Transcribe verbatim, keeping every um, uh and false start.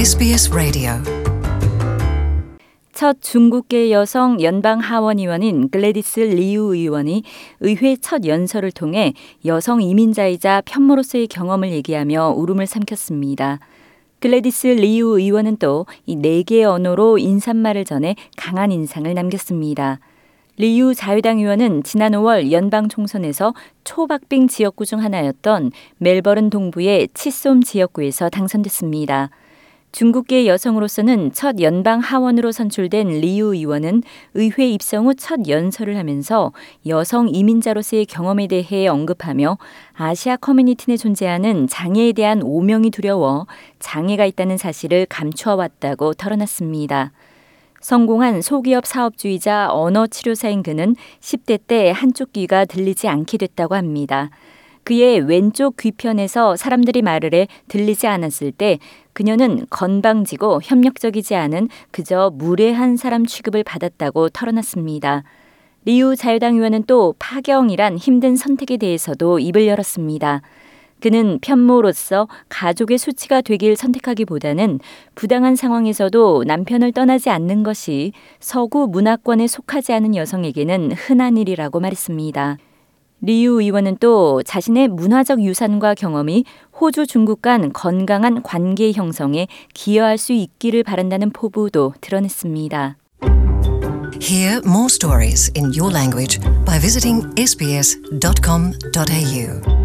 에스비에스 라디오. 첫 중국계 여성 연방 하원 의원인 글래디스 리우 의원이 의회 첫 연설을 통해 여성 이민자이자 편모로서의 경험을 얘기하며 울음을 삼켰습니다. 글래디스 리우 의원은 또 이 네 개의 언어로 인사말을 전해 강한 인상을 남겼습니다. 리우 자유당 의원은 지난 오월 연방 총선에서 초박빙 지역구 중 하나였던 멜버른 동부의 치솜 지역구에서 당선됐습니다. 중국계 여성으로서는 첫 연방 하원으로 선출된 리우 의원은 의회 입성 후 첫 연설을 하면서 여성 이민자로서의 경험에 대해 언급하며 아시아 커뮤니티 내 존재하는 장애에 대한 오명이 두려워 장애가 있다는 사실을 감추어왔다고 털어놨습니다. 성공한 소기업 사업주의자 언어치료사인 그는 십 대 때 한쪽 귀가 들리지 않게 됐다고 합니다. 그의 왼쪽 귀편에서 사람들이 말을 해 들리지 않았을 때 그녀는 건방지고 협력적이지 않은 그저 무례한 사람 취급을 받았다고 털어놨습니다. 리우 자유당 의원은 또 파경이란 힘든 선택에 대해서도 입을 열었습니다. 그는 편모로서 가족의 수치가 되길 선택하기보다는 부당한 상황에서도 남편을 떠나지 않는 것이 서구 문화권에 속하지 않은 여성에게는 흔한 일이라고 말했습니다. 리우 의원은 또 자신의 문화적 유산과 경험이 호주 중국 간 건강한 관계 형성에 기여할 수 있기를 바란다는 포부도 드러냈습니다. Hear more stories in your language by visiting 에스비에스 닷 컴 닷 에이유.